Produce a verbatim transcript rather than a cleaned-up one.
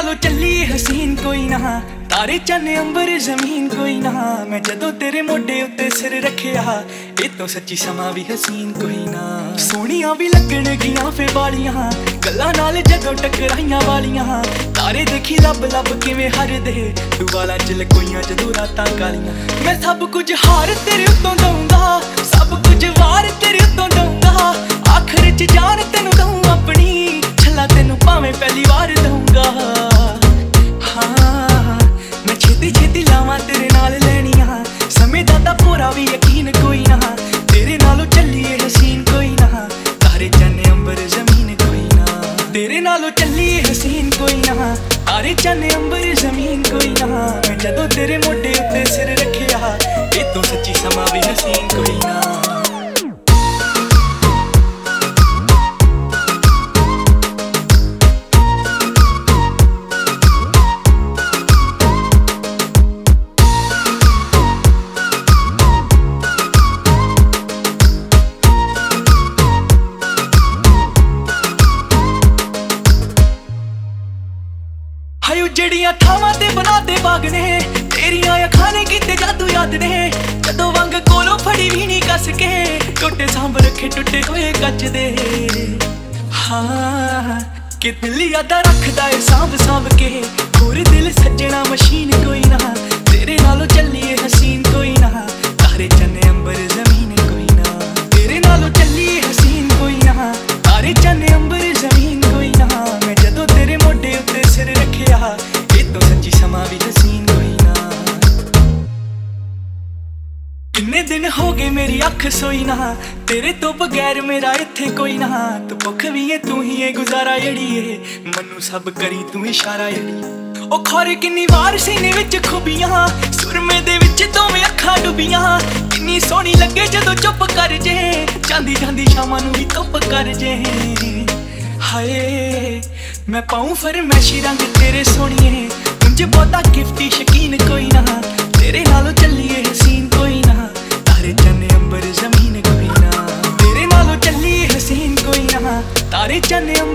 नालों चली हसीन कोई ना, तारे चन्ने अंबर जमीन कोई ना। मैं जदों तेरे मोढे उत्ते सिर रखिया, ए तो सच्ची समा भी हसीन कोई ना। सोहणियां भी लगण गियां फे वालियां, गल्लां नाल जदों टकराइयां वालियां। तारे देखी लब लब किवें हरदे, तू वालां च लकोइयां जदों रातां कालियां। मैं सब कुछ हार तेरे उत्तों दूंगा, सब कुछ वार तेरे उत्तों दूंगा। आखिर च जान तेनू दूं अपनी, छला तेनू भावें पहली वार दूंगा। हाँ मैं छेती छेती लावां तेरे नाल लैनियां, समय दा तां पूरा भी यकीन कोई ना। तेरे नालों चलिए हसीन कोई ना, तारे चन्ने अंबर जमीन कोई ना। तेरे नालों चलिए हसीन कोई ना, तारे चन्ने अंबर जमीन कोई ना। मैं जदों तेरे मोढे उत्ते सिर रखिया, ए तो सच्ची समा भी हसीन कोई ना। जड़ियां थावां ते बना दे बाग ने, तेरियां अखां ने कीते जादू याद ने। जदों वंग कोलों फड़ी भी नहीं कस के, टुटे सांभ रखे टुटे होए कच दे। हाँ कि दिल यादा रखदा है सांभ सांभ के, होर दिल सज्जना मशीन कोई ना। तेरे नालों चलिए हसीन कोई ना, तारे चन्ने अंबर जमीन कोई ना। तेरे नालों चलिए हसीन कोई ना, तारे चन्ने अंबर जमीन कोई ना। मैं जदों तेरे मोढे उत्ते सिर रखिया, ए तो सच्ची समा भी हसीन कोई ना। किन्ने दिन हो गए मेरी अख सोई ना, तेरे तो बगैर मेरा इत्थे कोई ना। तू भुख भी है तू ही है गुजारा जड़िए, मनु सब करी तू इशारा जड़ी। ओ खौरे किन्नी वार सीने विच खुबियां, सुरमे दे विच दोवें अखां डुबियां। किन्नी सोहनी लगे जदों चुप कर जे, जांदी जांदी शामां नूं भी धुप कर जे। हाय मैं पाऊं फरमैशी रंग तेरे सोहणिए, मुझे बहुता गिफ्टी शकीन कोई ना। तेरे नालों चलिए हसीन कोई ना, तारे चन्ने अंबर जमीन कोई ना। तेरे नालों चलिए हसीन कोई ना, तारे चन्ने